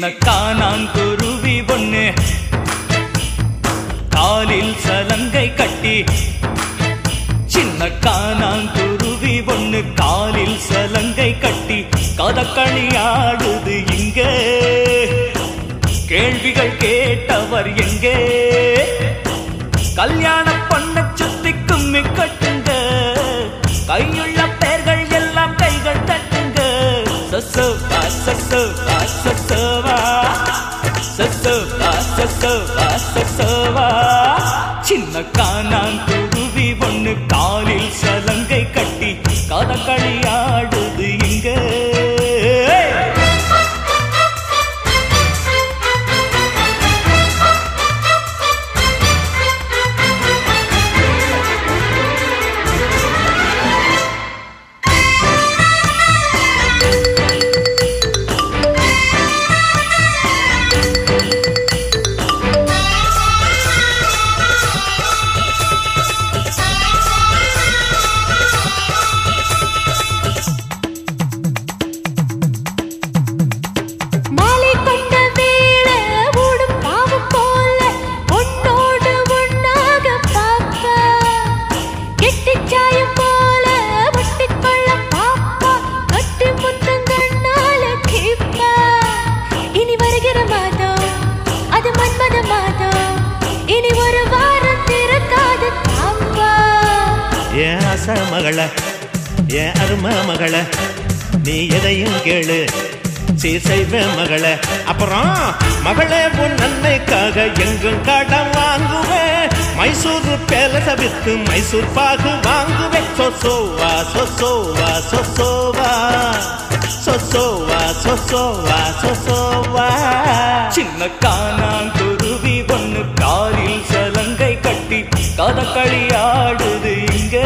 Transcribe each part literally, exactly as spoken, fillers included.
சின்ன காணாங்குருவி பொண்ணு காலில் சலங்கை கட்டி சின்ன காணாங்குருவி பொண்ணு காலில் சலங்கை கட்டி கதகளி ஆடுது இங்கே கேள்விகள் கேட்டவர் எங்கே கல்யாண பண்ண சுத்தி கும்மி கட்டுங்க கையுள்ள பேர்கள் எல்லாம் கைகள் தட்டுங்க சசோவா சசோவா சசோவா சசோவா சசோவா சசோவா சின்ன காணாங்குருவி பொண்ணு காலில் சலங்கை கட்டி கதகளி ஆடுது இங்கே மகள என் அருமை மகள நீ எதையும் கேளு சீசைவ மகள அப்புறம் மகளே உன் நன்மைக்காக எங்கும் கடன் வாங்குவேன் மைசூர் பேலச வித்து மைசூர் பாகு வாங்குவேன் சொசோவா சொசோவா சொசோவா சொசோவா சொசோவா சொசோவா சின்ன காணாங்குருவி பொண்ணு காலில் சலங்கை கட்டி கதகளி ஆடுது இங்கே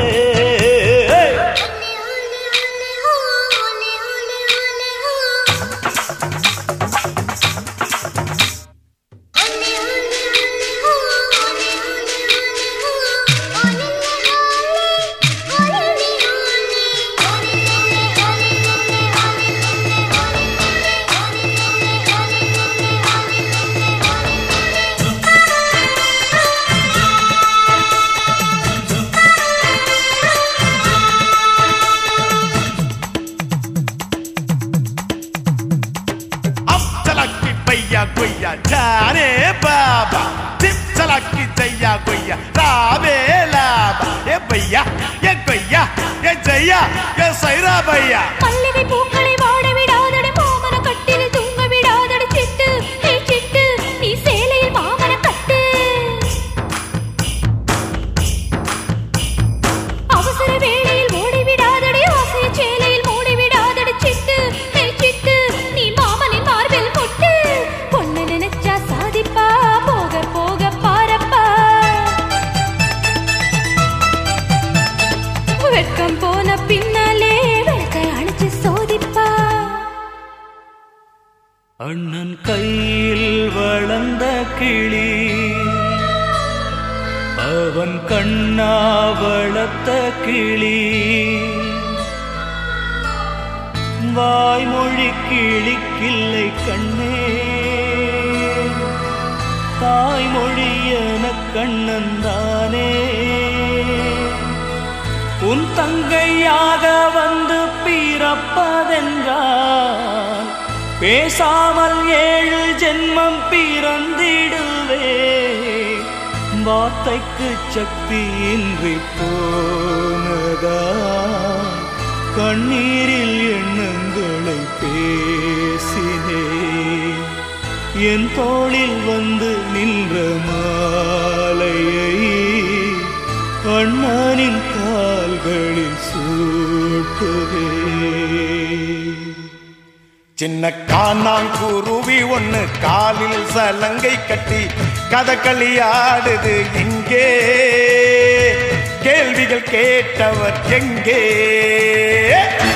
Goya, Jane Baba, Tip Salaki Jaya Goya, Rabe Laba, Ebaya, Yegoya, Yejaya, Yesaira Baya. Malligai பூக்களை வாட விடாதடி மாமன கட்டில் தூங்க விடாதடி சிட்டு ஏ சிட்டு நீ சேலையில் மாமன கட்டு அவசர வேளையில் ஓடி விடாதடி ஆசை சேலையில் மூடி விடாதடி சிட்டு ஏ சிட்டு நீ மாமனின் மார்பில் முட்டு பொண்ணு நினைச்சா சாதிப்பா போக போக பாரப்பா வெட்கம் போன பின்னாலே வெட்கை அணைச்சு சோதிப்பா அண்ணன் கையில் வளர்ந்த கிளி அவன் கண்ணா வளர்த்த கிளி வாய்மொழி கிளிக்கில்லை கண்ணே தாய்மொழி என கண்ணந்தானே உன் தங்கையாக வந்து பிறப்பதென்றால் பேசாமல் ஏழு ஜென்மம் பிறந்திடுவே வார்த்தைக்கு சக்தியின்றி போனதா கண்ணீரில் எண்ணங்களை பேசினே என் தோளில் வந்து நின்ற மாலையை அண்ணனின் கால்களில் சூட்டுவே சின்ன காணாங்குருவி ஒண்ணு காலில் சலங்கை கட்டி கதகளி ஆடுது எங்கே கேள்விகள் கேட்டவர் எங்கே